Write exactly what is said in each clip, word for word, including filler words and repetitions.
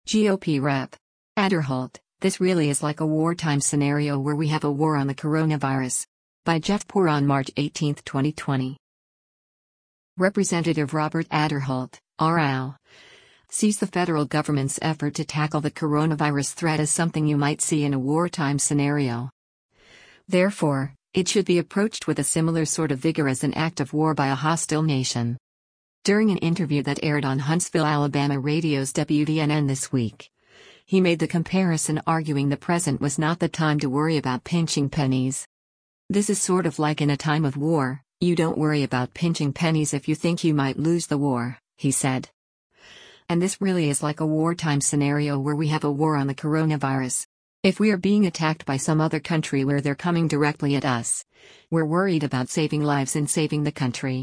G O P Rep. Aderholt, this really is like a wartime scenario where we have a war on the coronavirus. By Jeff Poor on March eighteenth, twenty twenty. Representative Robert Aderholt, R L, sees the federal government's effort to tackle the coronavirus threat as something you might see in a wartime scenario. Therefore, it should be approached with a similar sort of vigor as an act of war by a hostile nation. During an interview that aired on Huntsville, Alabama radio's W D N N this week, he made the comparison, arguing the present was not the time to worry about pinching pennies. This is sort of like in a time of war, you don't worry about pinching pennies if you think you might lose the war, he said. And this really is like a wartime scenario where we have a war on the coronavirus. If we are being attacked by some other country where they're coming directly at us, we're worried about saving lives and saving the country.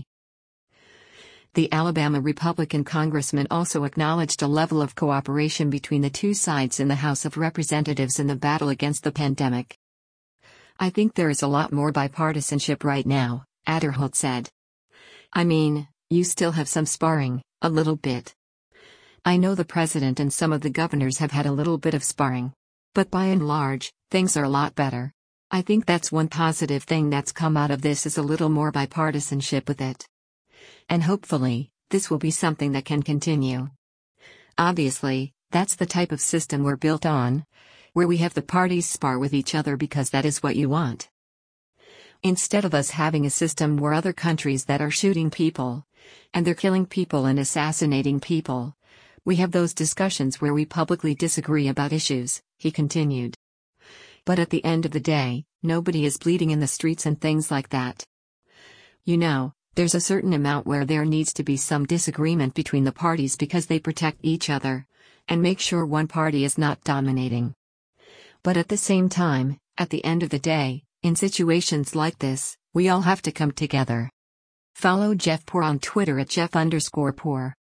The Alabama Republican congressman also acknowledged a level of cooperation between the two sides in the House of Representatives in the battle against the pandemic. I think there is a lot more bipartisanship right now, Aderholt said. I mean, you still have some sparring, a little bit. I know the president and some of the governors have had a little bit of sparring. But by and large, things are a lot better. I think that's one positive thing that's come out of this, is a little more bipartisanship with it. And hopefully, this will be something that can continue. Obviously, that's the type of system we're built on, where we have the parties spar with each other because that is what you want. Instead of us having a system where other countries that are shooting people, and they're killing people and assassinating people, we have those discussions where we publicly disagree about issues, he continued. But at the end of the day, nobody is bleeding in the streets and things like that. You know, there's a certain amount where there needs to be some disagreement between the parties because they protect each other, and make sure one party is not dominating. But at the same time, at the end of the day, in situations like this, we all have to come together. Follow Jeff Poor on Twitter at Jeff underscore Poor.